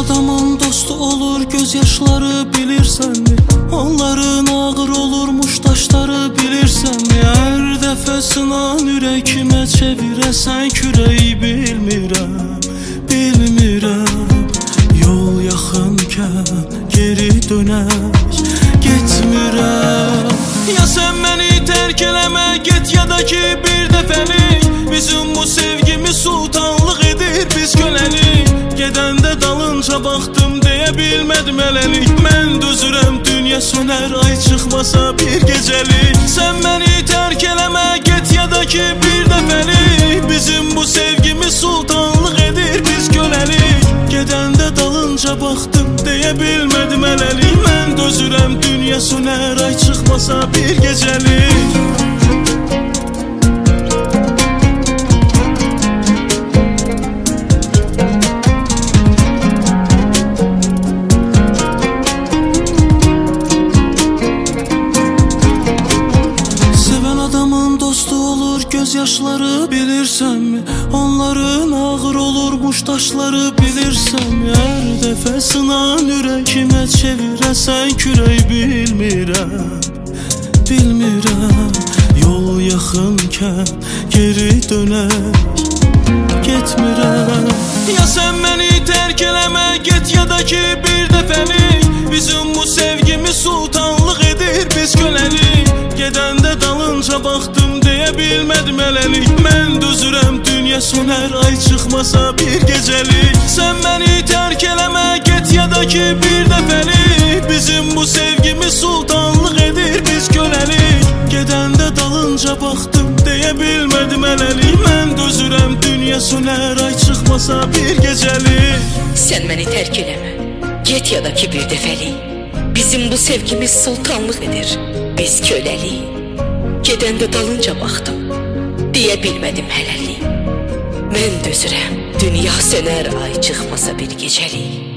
adamın dostu olur gözyaşları bilirsənmi? Onların ağır olurmuş daşları bilirsənmi? Hər dəfə sınan ürəkimə çevirəsən kürəyi bilmirəm, bilmirəm. Yol yaxınkən geri dönək getmirəm. Ya sən məni tərk eləmə get ya da ki bir dəfəlik bizim bu sevgimiz sultanlıq edir biz köləlik. Gedəndə dalınca baxdım deyə bilmədim hələlik. Mən dözürəm dünya sönər ay çıxmasa bir gecəlik. Sən məni tərk eləmə get ya da ki bir dəfəlik bizim bu sevgimiz sultanlıq edir biz köləlik. Gedəndə dalınca baxdım deyə bilmədim hələlik. Mən dözürəm dünya sönər ay çıxmasa bir gecəlik. Gözyaşları bilirsənmi? Onların ağır olurmuş daşları bilirsənmi? Hər dəfə sınan ürəkimə çevirəsən kürək bilmirəm, bilmirəm. Yol yaxınkən geri dönək getmirəm. Ya sən məni tərk eləmə get ya da ki bir dəfəlik bizim bu sevgimiz sultanlıq edir biz köləlik. Gedəndə dalınca baxdım deyə bilmədim hələlik. Mən dözürəm dünya sönər ay çıxmasa bir gecəlik. Sən məni tərk eləmə get ya da ki bir dəfəlik bizim bu sevgimiz sultanlıq edir biz köləlik. Gedəndə dalınca baxdım deyə bilmədim hələlik. Mən dözürəm dünya sönər ay çıxmasa bir gecəlik. Sən məni tərk eləmə get ya da ki bir dəfəlik bizim bu sevgimiz sultanlıq edir biz köləlik. Gedəndə dalınca baxdım deyə bilmədim hələlik. Mən dözürəm dünya sönər ay çıxmasa bir gecəlik.